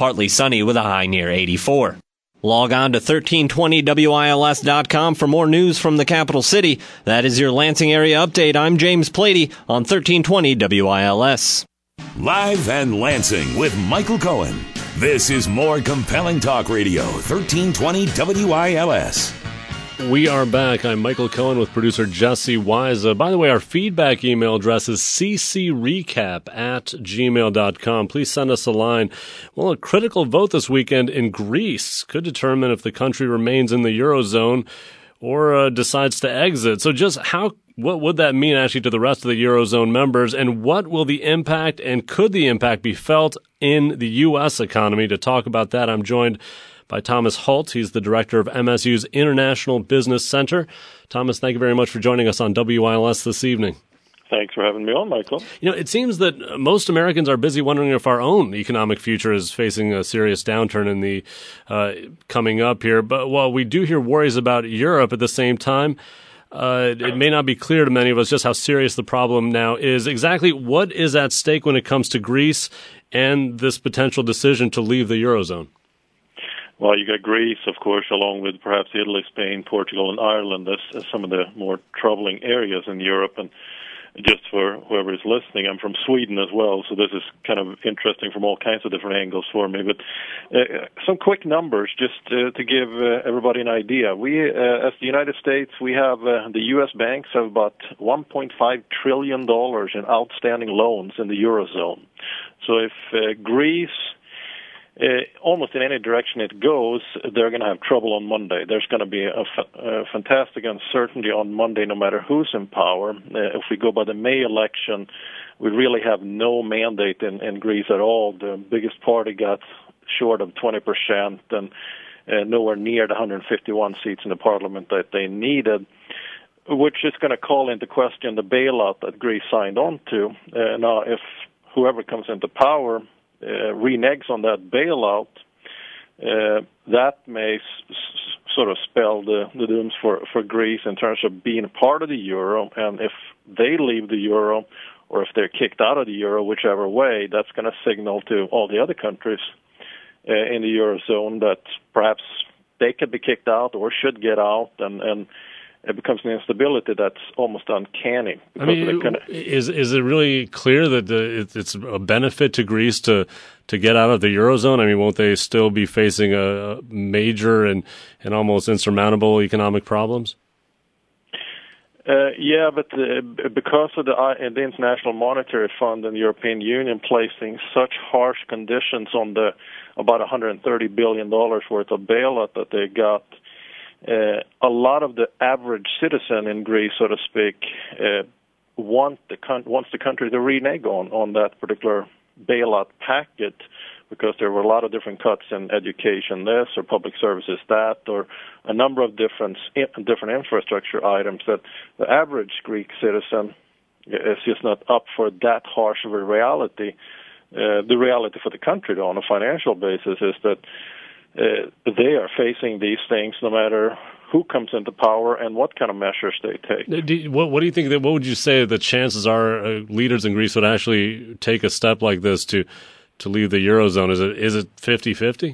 Partly sunny with a high near 84. Log on to 1320wils.com for more news from the capital city. That is your Lansing area update. I'm James Plady on 1320 WILS. Live and Lansing with Michael Cohen. This is more compelling talk radio, 1320 WILS. We are back. I'm Michael Cohen with producer Jesse Wise. By the way, our feedback email address is ccrecap@gmail.com. Please send us a line. Well, a critical vote this weekend in Greece could determine if the country remains in the Eurozone or decides to exit. So just what would that mean actually to the rest of the Eurozone members, and what will the impact and could the impact be felt in the U.S. economy? To talk about that, I'm joined by Thomas Holt. He's the director of MSU's International Business Center. Thomas, thank you very much for joining us on WILS this evening. Thanks for having me on, Michael. It seems that most Americans are busy wondering if our own economic future is facing a serious downturn in the coming up here. But while we do hear worries about Europe at the same time, it may not be clear to many of us just how serious the problem now is. Exactly what is at stake when it comes to Greece and this potential decision to leave the Eurozone? Well, you got Greece, of course, along with perhaps Italy, Spain, Portugal, and Ireland as some of the more troubling areas in Europe. And just for whoever is listening, I'm from Sweden as well, so this is kind of interesting from all kinds of different angles for me. But some quick numbers just to give everybody an idea. We, as the United States, we have the U.S. banks have about $1.5 trillion in outstanding loans in the Eurozone. So if Greece almost in any direction it goes, they're going to have trouble on Monday. There's going to be a fantastic uncertainty on Monday no matter who's in power. If we go by the May election, we really have no mandate in Greece at all. The biggest party got short of 20% and nowhere near the 151 seats in the parliament that they needed, which is going to call into question the bailout that Greece signed on to. Now, if whoever comes into power reneges on that bailout, that may sort of spell the dooms for Greece in terms of being a part of the euro. And if they leave the euro, or if they're kicked out of the euro, whichever way, that's going to signal to all the other countries in the eurozone that perhaps they could be kicked out or should get out, and it becomes an instability that's almost uncanny. I mean, is it really clear that it's a benefit to Greece to get out of the Eurozone? I mean, won't they still be facing a major and almost insurmountable economic problems? Yeah, but because of the International Monetary Fund and the European Union placing such harsh conditions on the about $130 billion worth of bailout that they got, a lot of the average citizen in Greece, so to speak, wants the country to renege on that particular bailout packet, because there were a lot of different cuts in education, this, or public services, that, or a number of different infrastructure items that the average Greek citizen is just not up for that harsh of a reality. The reality for the country, though, on a financial basis, is that they are facing these things no matter who comes into power and what kind of measures they take. What do you think? What would you say the chances are leaders in Greece would actually take a step like this to leave the Eurozone? Is it 50-50?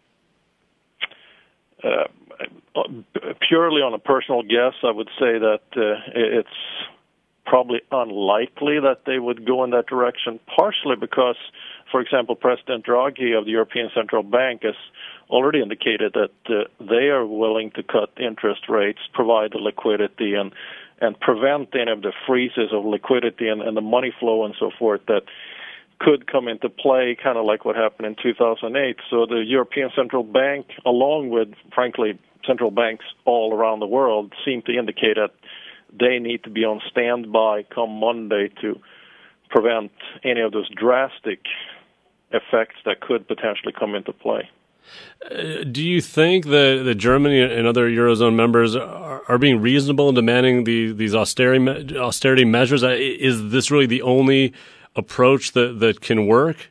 Purely on a personal guess, I would say that it's probably unlikely that they would go in that direction, partially because, for example, President Draghi of the European Central Bank has already indicated that they are willing to cut interest rates, provide the liquidity, and prevent any of the freezes of liquidity and the money flow and so forth that could come into play, kind of like what happened in 2008. So the European Central Bank, along with, frankly, central banks all around the world, seem to indicate that they need to be on standby come Monday to prevent any of those drastic effects that could potentially come into play. Do you think that Germany and other Eurozone members are being reasonable in demanding these austerity measures? Is this really the only approach that can work?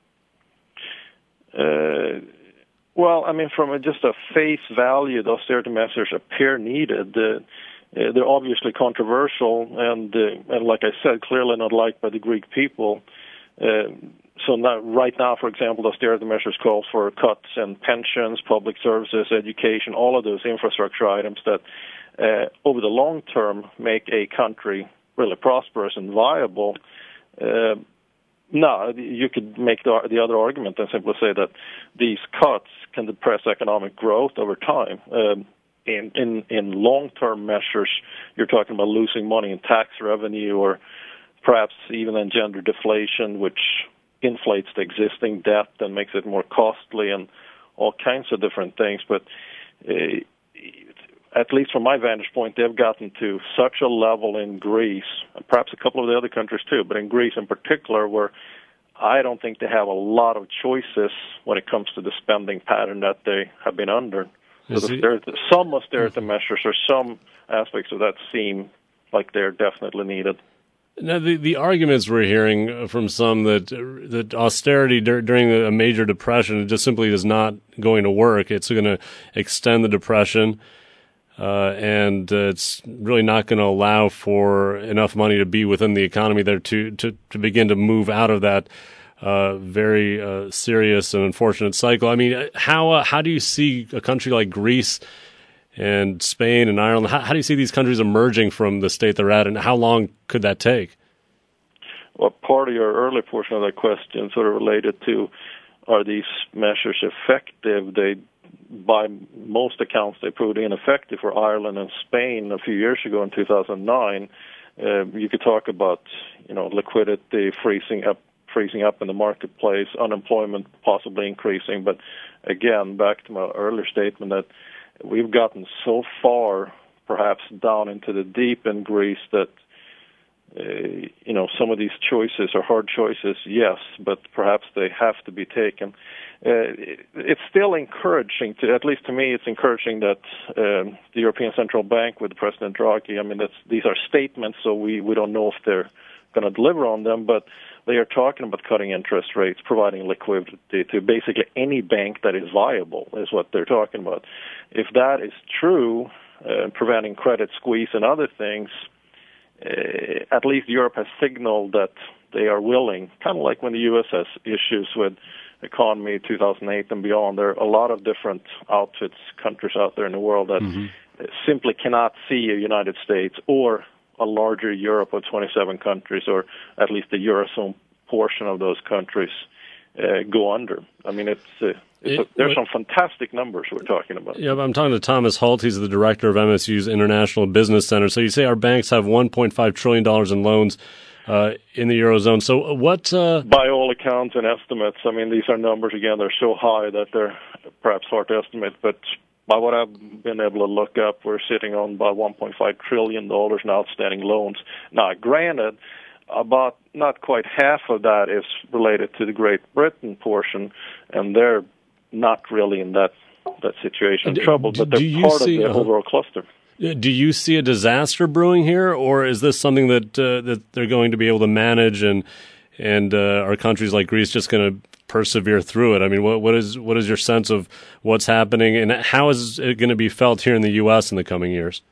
Well, I mean, from just a face value, the austerity measures appear needed. They're obviously controversial and like I said, clearly not liked by the Greek people. So now, right now, for example, the austerity measures call for cuts in pensions, public services, education, all of those infrastructure items that over the long term make a country really prosperous and viable. No, you could make the other argument and simply say that these cuts can depress economic growth over time. In long-term measures, you're talking about losing money in tax revenue or perhaps even engender deflation, which inflates the existing debt and makes it more costly and all kinds of different things. But at least from my vantage point, they've gotten to such a level in Greece, and perhaps a couple of the other countries too, but in Greece in particular, where I don't think they have a lot of choices when it comes to the spending pattern that they have been under. So some austerity measures or some aspects of that seem like they're definitely needed. Now, the arguments we're hearing from some that austerity during a major depression just simply is not going to work. It's going to extend the depression, and it's really not going to allow for enough money to be within the economy there to begin to move out of that very serious and unfortunate cycle. I mean, how do you see a country like Greece and Spain and Ireland, how do you see these countries emerging from the state they're at, and how long could that take? Well, part of your early portion of that question sort of related to, are these measures effective? By most accounts, they proved ineffective for Ireland and Spain a few years ago in 2009. You could talk about, liquidity freezing up in the marketplace, unemployment possibly increasing. But again, back to my earlier statement that we've gotten so far, perhaps down into the deep in Greece, that some of these choices are hard choices, yes, but perhaps they have to be taken. It's still encouraging, at least to me, it's encouraging that the European Central Bank with President Draghi, these are statements, so we don't know if they're going to deliver on them, but they are talking about cutting interest rates, providing liquidity to basically any bank that is viable, is what they're talking about. If that is true, preventing credit squeeze and other things, at least Europe has signaled that they are willing, kind of like when the U.S. has issues with economy 2008 and beyond. There are a lot of different outfits, countries out there in the world that simply cannot see a United States or a larger Europe of 27 countries, or at least the Eurozone portion of those countries, go under. I mean, there's some fantastic numbers we're talking about. Yeah, I'm talking to Thomas Holt. He's the director of MSU's International Business Center. So you say our banks have $1.5 trillion in loans in the Eurozone. So what... By all accounts and estimates, these are numbers, again, they're so high that they're perhaps hard to estimate, but by what I've been able to look up, we're sitting on about $1.5 trillion in outstanding loans. Now, granted, about not quite half of that is related to the Great Britain portion, and they're not really in that situation trouble, but they're part of the overall cluster. Do you see a disaster brewing here, or is this something that they're going to be able to manage, and are countries like Greece just going to persevere through it? I mean, what is your sense of what's happening, and how is it going to be felt here in the U.S. in the coming years?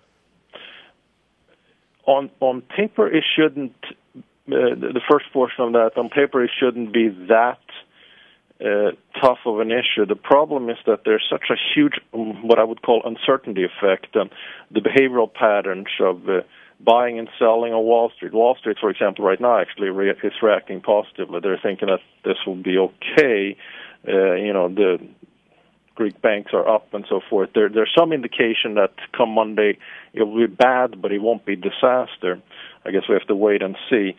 On paper, it shouldn't. The first portion of that, on paper, it shouldn't be that tough of an issue. The problem is that there's such a huge, what I would call, uncertainty effect, and the behavioral patterns of buying and selling on Wall Street. Wall Street, for example, right now actually is reacting positively. They're thinking that this will be okay. The Greek banks are up and so forth. There's some indication that come Monday it will be bad, but it won't be disaster. I guess we have to wait and see.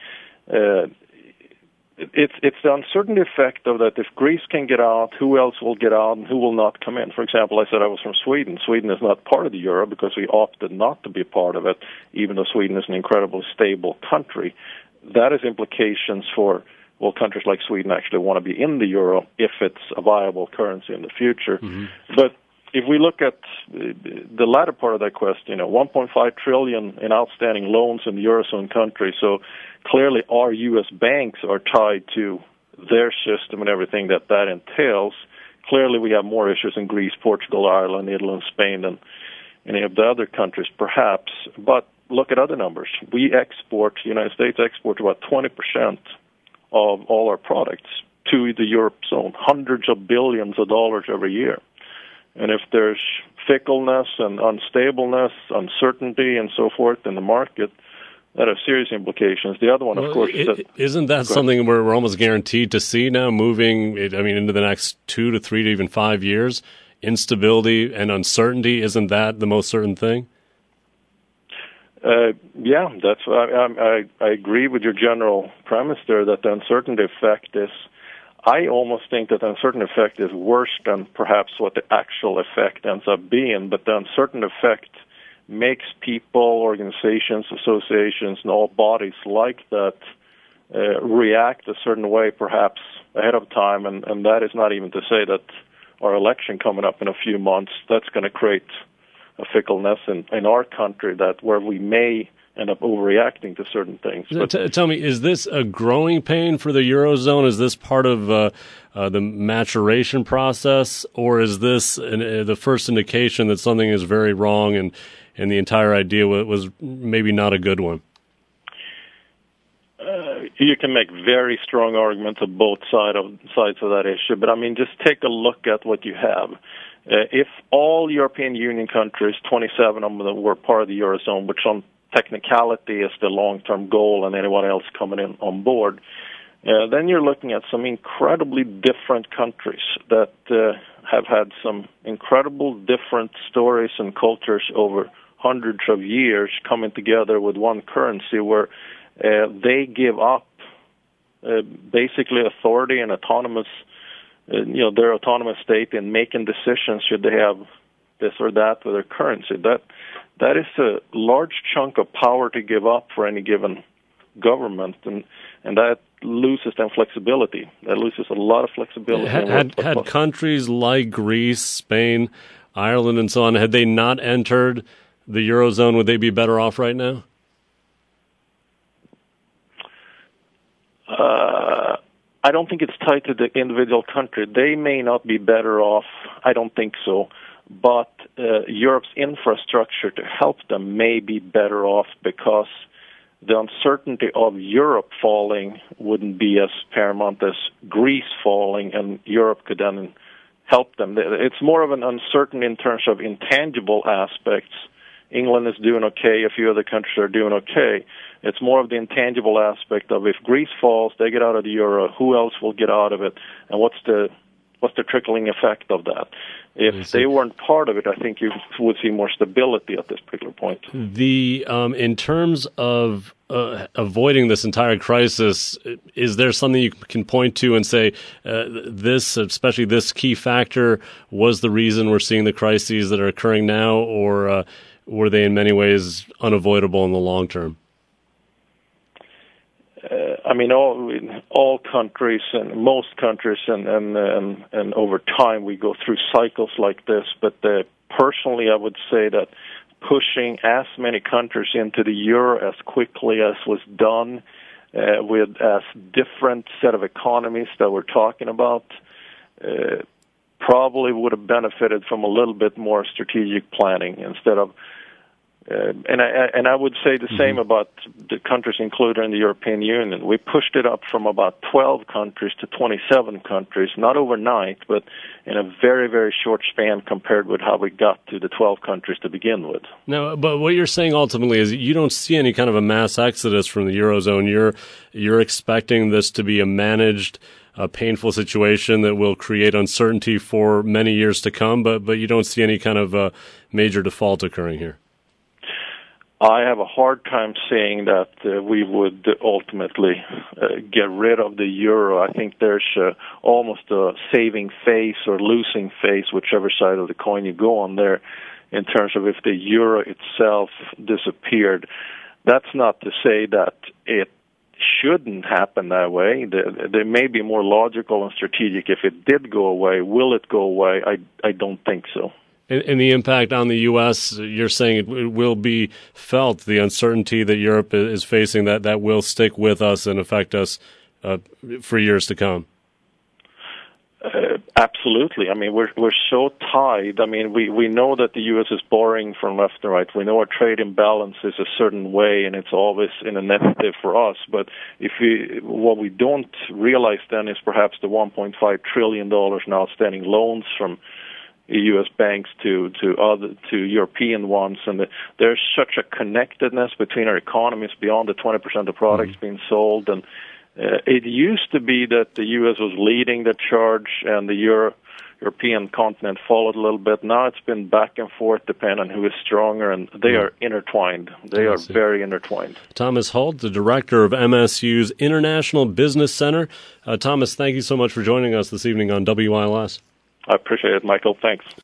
It's the uncertainty effect of that if Greece can get out, who else will get out and who will not come in? For example, I said I was from Sweden. Sweden is not part of the euro because we opted not to be part of it, even though Sweden is an incredibly stable country. That has implications for, countries like Sweden actually want to be in the euro if it's a viable currency in the future. But if we look at the latter part of that question, $1.5 trillion in outstanding loans in the Eurozone countries, so clearly our U.S. banks are tied to their system and everything that entails. Clearly we have more issues in Greece, Portugal, Ireland, Italy, Spain than any of the other countries, perhaps. But look at other numbers. The United States exports about 20% of all our products to the Eurozone, hundreds of billions of dollars every year. And if there's fickleness and unstableness, uncertainty, and so forth in the market, that has serious implications. The other one, of course, isn't that something we're almost guaranteed to see now, moving? Into the next 2 to 3 to even 5 years, instability and uncertainty. Isn't that the most certain thing? Yeah, that's. I agree with your general premise there that the uncertainty effect is. I almost think that the uncertain effect is worse than perhaps what the actual effect ends up being. But the uncertain effect makes people, organizations, associations, and all bodies like that react a certain way, perhaps ahead of time, and that is not even to say that our election coming up in a few months, that's going to create a fickleness in our country where we may end up overreacting to certain things. Tell me, is this a growing pain for the Eurozone? Is this part of the maturation process, or is this the first indication that something is very wrong and the entire idea was maybe not a good one? You can make very strong arguments of both sides of that issue, but just take a look at what you have. If all European Union countries, 27 of them, were part of the Eurozone, which on technicality is the long-term goal, and anyone else coming in on board, then you're looking at some incredibly different countries that have had some incredible different stories and cultures over hundreds of years coming together with one currency where they give up basically authority and autonomous, their autonomous state in making decisions should they have this or that with their currency. That is a large chunk of power to give up for any given government, and that loses then flexibility. That loses a lot of flexibility. Had countries like Greece, Spain, Ireland, and so on, had they not entered the Eurozone, would they be better off right now? I don't think it's tied to the individual country. They may not be better off. I don't think so. But Europe's infrastructure to help them may be better off because the uncertainty of Europe falling wouldn't be as paramount as Greece falling, and Europe could then help them. It's more of an uncertainty in terms of intangible aspects. England is doing okay. A few other countries are doing okay. It's more of the intangible aspect of if Greece falls, they get out of the euro. Who else will get out of it? And what's the trickling effect of that? If they weren't part of it, I think you would see more stability at this particular point. In terms of avoiding this entire crisis, is there something you can point to and say this, especially this key factor, was the reason we're seeing the crises that are occurring now, or were they in many ways unavoidable in the long term? All countries and most countries and over time we go through cycles like this. But personally, I would say that pushing as many countries into the euro as quickly as was done with as different set of economies that we're talking about probably would have benefited from a little bit more strategic planning instead of. And I would say the same about the countries included in the European Union. We pushed it up from about 12 countries to 27 countries, not overnight, but in a very, very short span compared with how we got to the 12 countries to begin with. No, but what you're saying ultimately is you don't see any kind of a mass exodus from the Eurozone. You're expecting this to be a managed, painful situation that will create uncertainty for many years to come, but you don't see any kind of major default occurring here. I have a hard time saying that we would ultimately get rid of the euro. I think there's almost a saving face or losing face, whichever side of the coin you go on there, in terms of if the euro itself disappeared. That's not to say that it shouldn't happen that way. They may be more logical and strategic if it did go away. Will it go away? I don't think so. And the impact on the U.S., you're saying it will be felt, the uncertainty that Europe is facing, that will stick with us and affect us for years to come? Absolutely. I mean, we're so tied. I mean, we know that the U.S. is borrowing from left and right. We know our trade imbalance is a certain way, and it's always in a negative for us. But what we don't realize then is perhaps the $1.5 trillion in outstanding loans from U.S. banks to European ones, and there's such a connectedness between our economies beyond the 20% of products being sold. And it used to be that the U.S. was leading the charge and the European continent followed a little bit. Now it's been back and forth depending on who is stronger, and they are intertwined. They are very intertwined. Thomas Hult, the director of MSU's International Business Center. Thomas, thank you so much for joining us this evening on WILS. I appreciate it, Michael. Thanks.